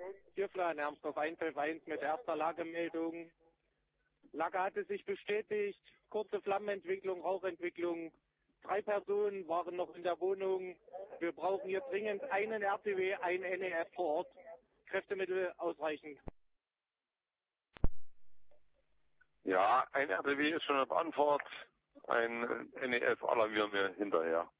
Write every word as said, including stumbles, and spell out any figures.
Hier Flan, Ermsdorf eins elf eins mit erster Lagemeldung. Lage hatte sich bestätigt, kurze Flammenentwicklung, Rauchentwicklung. Drei Personen waren noch in der Wohnung. Wir brauchen hier dringend einen R T W, ein N E F vor Ort. Kräftemittel ausreichend. Ja, ein R T W ist schon auf Antwort. Ein N E F alarmieren wir hinterher.